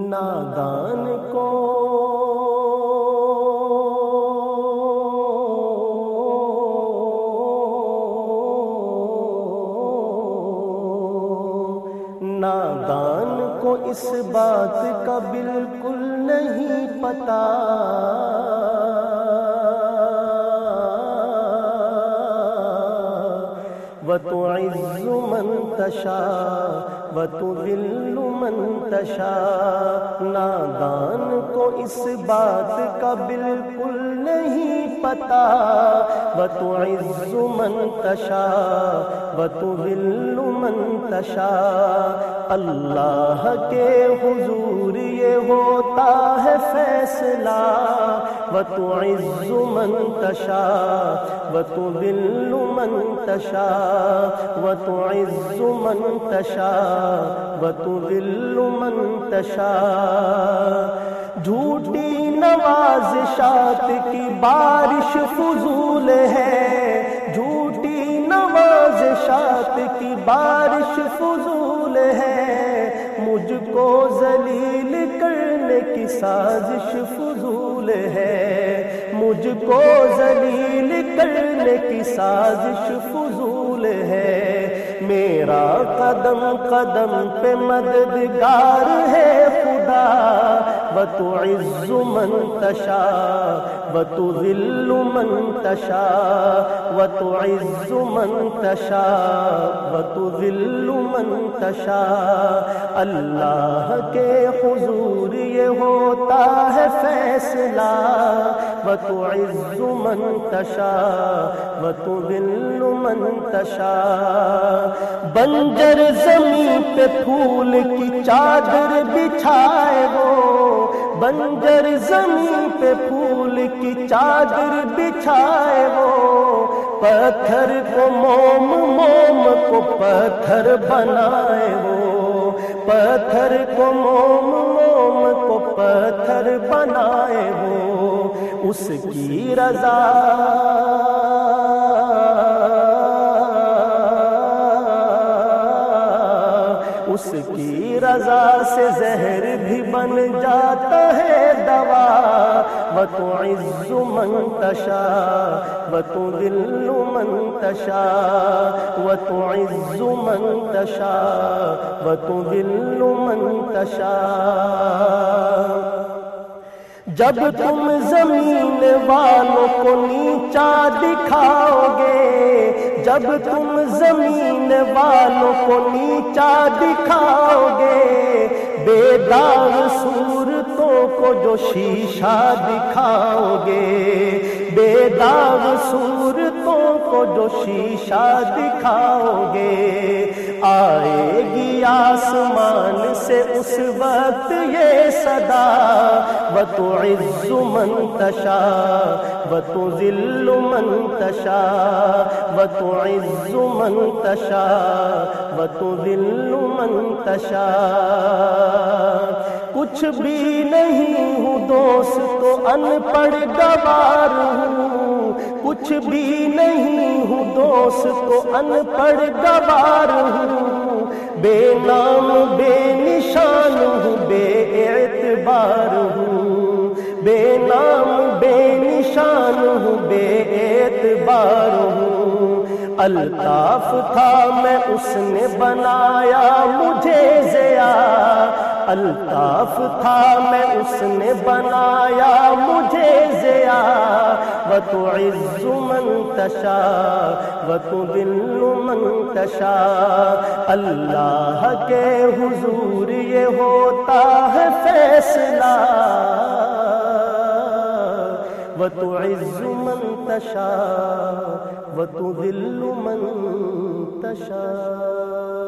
نادان کو اس بات کا بالکل نہیں پتہ وَتُعِزُّ مَن تَشَاءُ وَتُذِلُّ مَن تَشَاءُ نادان کو اس بات کا بالکل نہیں پتہ وَتُعِزُّ مَن تَشَاءُ وَتُذِلُّ مَن تَشَاءُ اللہ کے حضور یہ ہوتا ہے فیصلہ وَتُعِزُّ مَن تَشَاءُ وَتُذِلُّ مَن تَشَاءُ وَتُعِزُّ مَن تَشَاءُ وَتُذِلُّ مَن تَشَاءُ جھوٹی نوازشات کی بارش فضول ہے جھوٹی نوازشات کی بارش فضول ہے مجھ کو ذلیل کرنے کی سازش فضول ہے مجھ کو ذلیل کرنے کی سازش فضول ہے میرا قدم قدم پہ مددگار ہے خدا وَتُعِزُّ مَن تَشَاءُ وَتُذِلُّ مَن تَشَاءُ وَتُعِزُّ مَن تَشَاءُ وَتُذِلُّ مَن تَشَاءُ اللہ کے حضور یہ ہوتا ہے فیصلہ وَتُعِزُّ مَن تَشَاءُ وَتُذِلُّ مَن تَشَاءُ بنجر زمین پہ پھول کی چادر بچھائے وہ بنجر زمین پہ پھول کی چادر بچھائے وہ پتھر کو موم موم کو پتھر بنائے وہ پتھر کو موم موم کو پتھر بنائے وہ اس کی رضا اس کی رضا سے زہر بھی بن جاتا ہے دوا وَتُعِزُّ مَن تَشَاءُ وَتُذِلُّ مَن تَشَاءُ وَتُعِزُّ مَن تَشَاءُ وَتُذِلُّ مَن تَشَاءُ جب تم زمین والوں کو نیچا دکھاؤ گے جب تم زمین والوں کو نیچا دکھاؤ گے بے داغ صورتوں کو جو شیشہ دکھاؤ گے بے داغ صورتوں کو جو شیشہ دکھاؤ گے آئے گی آسمان سے اس وقت یہ صدا وَتُعِزُّ مَن تَشَاءُ وَتُذِلُّ مَن تَشَاءُ وَتُعِزُّ مَن تَشَاءُ وَتُذِلُّ مَن تَشَاءُ کچھ بھی نہیں ہوں دوست تو ان پڑھ گوار ہوں کچھ بھی نہیں ہوں دوست تو ان پڑھ گوار ہوں بے نام بے نشان ہوں بے اعتبار ہوں بے نام بے نشان ہوں بے اعتبار ہوں الطاف تھا میں اس نے بنایا مجھے ضیا الطاف تھا میں اس نے بنایا مجھے ضیا وَتُعِزُّ مَن تَشَاءُ وَتُذِلُّ مَن تَشَاءُ اللہ کے حضور یہ ہوتا ہے فیصلہ وَتُعِزُّ مَن تَشَاءُ وَتُذِلُّ مَن تَشَاءُ